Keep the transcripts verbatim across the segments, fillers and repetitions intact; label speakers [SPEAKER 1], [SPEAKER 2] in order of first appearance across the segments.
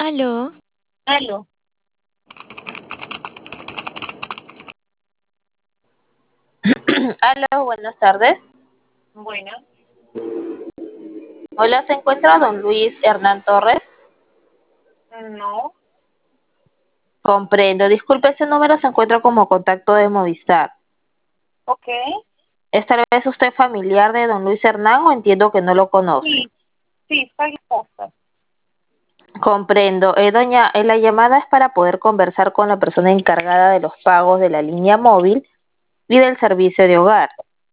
[SPEAKER 1] Aló,
[SPEAKER 2] Aló.
[SPEAKER 3] Aló, buenas tardes.
[SPEAKER 2] Bueno,
[SPEAKER 3] Hola, ¿se encuentra don Luis Hernán Torres?
[SPEAKER 2] no,
[SPEAKER 3] Comprendo. Disculpe, ese número se encuentra como contacto de Movistar.
[SPEAKER 2] ok,
[SPEAKER 3] ¿Es tal vez usted familiar de don Luis Hernán o entiendo que no lo conoce?
[SPEAKER 2] sí, sí, soy esposa.
[SPEAKER 3] Comprendo. Eh, doña, eh, la llamada es para poder conversar con la persona encargada de los pagos de la línea móvil y del servicio de hogar.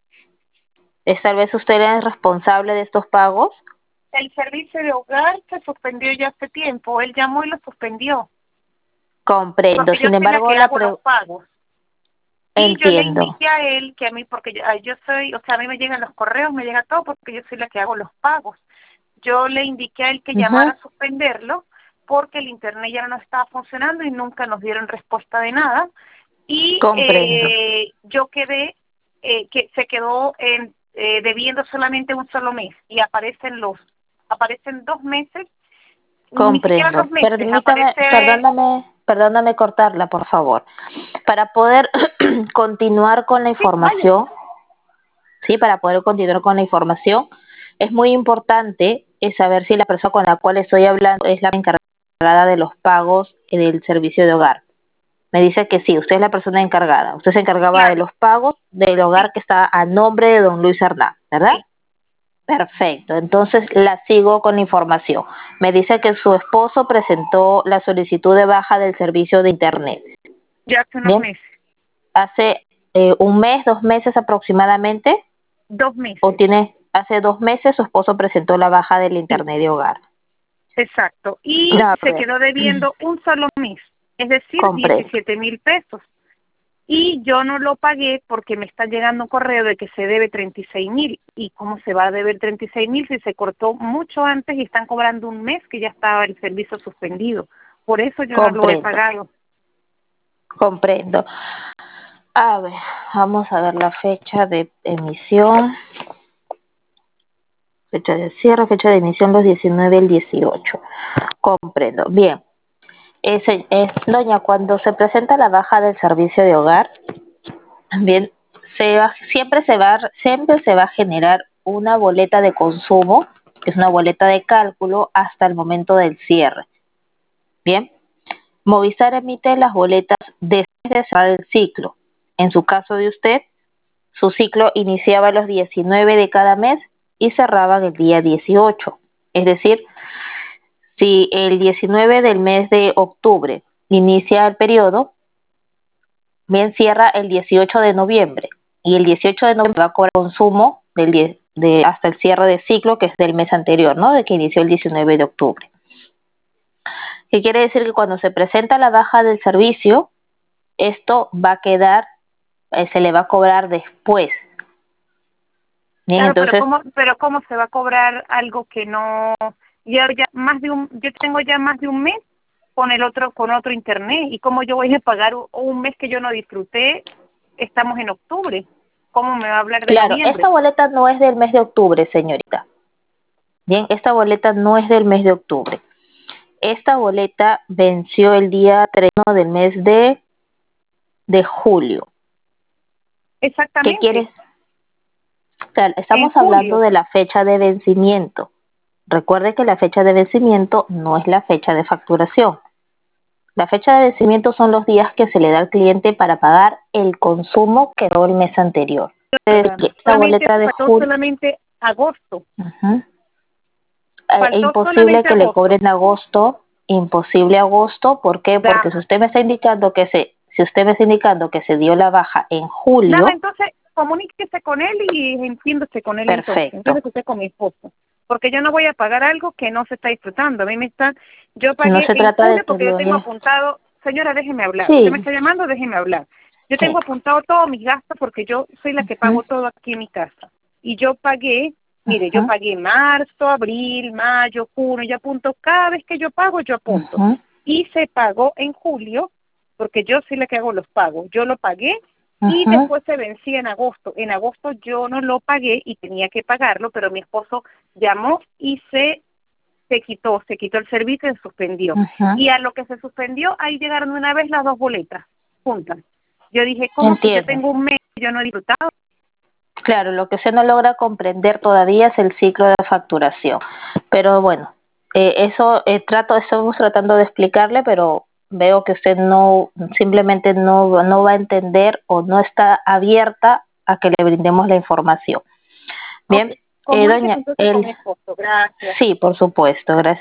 [SPEAKER 3] ¿Es tal vez usted el responsable de estos pagos?
[SPEAKER 2] El servicio de hogar se suspendió ya hace tiempo, él llamó y lo suspendió,
[SPEAKER 3] Comprendo.
[SPEAKER 2] porque yo
[SPEAKER 3] Sin
[SPEAKER 2] soy la
[SPEAKER 3] embargo,
[SPEAKER 2] que
[SPEAKER 3] la
[SPEAKER 2] hago los
[SPEAKER 3] pre...
[SPEAKER 2] pagos. Y yo le
[SPEAKER 3] Entiendo.
[SPEAKER 2] indiqué a él que a mí, porque yo, ah, yo soy, o sea, a mí me llegan los correos, me llega todo porque yo soy la que hago los pagos. Yo le indiqué a él que llamara
[SPEAKER 3] Ujú.
[SPEAKER 2] a suspenderlo porque el internet ya no estaba funcionando y nunca nos dieron respuesta de nada. Y
[SPEAKER 3] Comprendo.
[SPEAKER 2] eh, yo quedé, eh, que se quedó en, eh, debiendo solamente un solo mes y aparecen los, aparecen dos meses, ni siquiera dos
[SPEAKER 3] Comprendo.
[SPEAKER 2] meses,
[SPEAKER 3] Permítame,
[SPEAKER 2] aparece,
[SPEAKER 3] perdóname, perdóname cortarla, por favor. Para poder continuar con la
[SPEAKER 2] sí, vaya,
[SPEAKER 3] información, sí, para poder continuar con la información, es muy importante eh, saber si la persona con la cual estoy hablando es la encargada de los pagos eh, del servicio de hogar. Me dice que sí, usted es la persona encargada. Usted se encargaba de
[SPEAKER 2] claro,
[SPEAKER 3] los pagos del
[SPEAKER 2] sí,
[SPEAKER 3] hogar que está a nombre de don Luis Hernán, ¿verdad?
[SPEAKER 2] sí,
[SPEAKER 3] Perfecto, entonces la sigo con la información. Me dice que su esposo presentó la solicitud de baja del servicio de Internet.
[SPEAKER 2] ya hace unos
[SPEAKER 3] Bien,
[SPEAKER 2] meses,
[SPEAKER 3] hace eh, un mes, dos meses aproximadamente,
[SPEAKER 2] dos
[SPEAKER 3] o
[SPEAKER 2] meses,
[SPEAKER 3] tiene, hace dos meses su esposo presentó la baja del
[SPEAKER 2] sí,
[SPEAKER 3] Internet de hogar.
[SPEAKER 2] exacto, y
[SPEAKER 3] A
[SPEAKER 2] se
[SPEAKER 3] ver,
[SPEAKER 2] quedó debiendo un solo mes, es decir,
[SPEAKER 3] comprendo,
[SPEAKER 2] diecisiete mil pesos. Y yo no lo pagué porque me está llegando un correo de que se debe treinta y seis mil. ¿Y cómo se va a deber treinta y seis mil si se cortó mucho antes y están cobrando un mes que ya estaba el servicio suspendido? Por eso yo no lo he
[SPEAKER 3] comprendo,
[SPEAKER 2] pagado.
[SPEAKER 3] comprendo. A ver, vamos a ver la fecha de emisión, fecha de cierre, fecha de emisión los diecinueve el dieciocho. Comprendo. Bien. Ese, es, doña, cuando se presenta la baja del servicio de hogar, bien, se va, siempre se va, siempre se va a generar una boleta de consumo, que es una boleta de cálculo hasta el momento del cierre. Bien, Movistar emite las boletas desde cerrar el ciclo. En su caso de usted, su ciclo iniciaba los diecinueve de cada mes y cerraba el día dieciocho. Es decir, si el diecinueve del mes de octubre inicia el periodo, bien, cierra el dieciocho de noviembre y el dieciocho de noviembre va a cobrar consumo del diez de, hasta el cierre de ciclo, que es del mes anterior, ¿no? De que inició el diecinueve de octubre. ¿Qué quiere decir? Que cuando se presenta la baja del servicio, esto va a quedar, eh, se le va a cobrar después. Bien,
[SPEAKER 2] Claro, pero
[SPEAKER 3] entonces,
[SPEAKER 2] cómo, pero cómo se va a cobrar algo que no, yo ya más de un, yo tengo ya más de un mes con el otro, con otro internet y cómo yo voy a pagar un, un mes que yo no disfruté. Estamos en octubre. ¿Cómo me va a hablar de
[SPEAKER 3] claro, esta
[SPEAKER 2] noviembre?
[SPEAKER 3] boleta no es del mes de octubre, señorita. Bien, esta boleta no es del mes de octubre. Esta boleta venció el día treinta del mes de, de julio. ¿Qué
[SPEAKER 2] Exactamente,
[SPEAKER 3] quieres? Claro,
[SPEAKER 2] en
[SPEAKER 3] estamos hablando
[SPEAKER 2] julio.
[SPEAKER 3] de la fecha de vencimiento. Recuerde que la fecha de vencimiento no es la fecha de facturación. La fecha de vencimiento son los días que se le da al cliente para pagar el consumo que dio el mes anterior. Es
[SPEAKER 2] Claro.
[SPEAKER 3] decir, esta
[SPEAKER 2] Solamente,
[SPEAKER 3] boleta de
[SPEAKER 2] faltó
[SPEAKER 3] julio,
[SPEAKER 2] solamente agosto.
[SPEAKER 3] uh-huh, eh, es
[SPEAKER 2] Faltó
[SPEAKER 3] imposible
[SPEAKER 2] solamente
[SPEAKER 3] que le
[SPEAKER 2] agosto.
[SPEAKER 3] cobren agosto, imposible agosto, ¿por qué? Porque si
[SPEAKER 2] Dama.
[SPEAKER 3] usted me está indicando que se, si usted me está indicando que se dio la baja en
[SPEAKER 2] Dama,
[SPEAKER 3] julio,
[SPEAKER 2] entonces comuníquese con él y entiéndose con él entonces.
[SPEAKER 3] perfecto.
[SPEAKER 2] Entiéndese usted con mi esposo. Porque yo no voy a pagar algo que no se está disfrutando. A mí me están, yo
[SPEAKER 3] No
[SPEAKER 2] pagué
[SPEAKER 3] se
[SPEAKER 2] en
[SPEAKER 3] trata de
[SPEAKER 2] julio
[SPEAKER 3] que
[SPEAKER 2] porque yo
[SPEAKER 3] lo
[SPEAKER 2] tengo
[SPEAKER 3] haya...
[SPEAKER 2] apuntado, señora, déjeme hablar. Usted me
[SPEAKER 3] Sí,
[SPEAKER 2] está llamando, déjeme hablar. Yo
[SPEAKER 3] sí.
[SPEAKER 2] tengo apuntado todos mis gastos porque yo soy la que
[SPEAKER 3] Uh-huh,
[SPEAKER 2] pago todo aquí en mi casa. Y yo pagué, mire, yo
[SPEAKER 3] uh-huh,
[SPEAKER 2] pagué marzo, abril, mayo, junio, yo apunto, cada vez que yo pago, yo apunto.
[SPEAKER 3] uh-huh,
[SPEAKER 2] Y se pagó en julio, porque yo soy la que hago los pagos. Yo lo pagué y
[SPEAKER 3] uh-huh.
[SPEAKER 2] después se vencía en agosto. En agosto yo no lo pagué y tenía que pagarlo, pero mi esposo llamó y se se quitó, se quitó el servicio y se suspendió.
[SPEAKER 3] Ajá.
[SPEAKER 2] Y a lo que se suspendió, ahí llegaron de una vez las dos boletas juntas. Yo dije, ¿cómo si yo tengo un mes y yo no he disfrutado?
[SPEAKER 3] Claro, lo que usted no logra comprender todavía es el ciclo de facturación. Pero bueno, eh, eso eh, trato, estamos tratando de explicarle, pero veo que usted no, simplemente no, no va a entender o no está abierta a que le brindemos la información. Bien,
[SPEAKER 2] Okay.
[SPEAKER 3] eh,
[SPEAKER 2] Comuníquese
[SPEAKER 3] doña,
[SPEAKER 2] entonces con
[SPEAKER 3] el,
[SPEAKER 2] mi esposo. Gracias.
[SPEAKER 3] sí, por supuesto, gracias.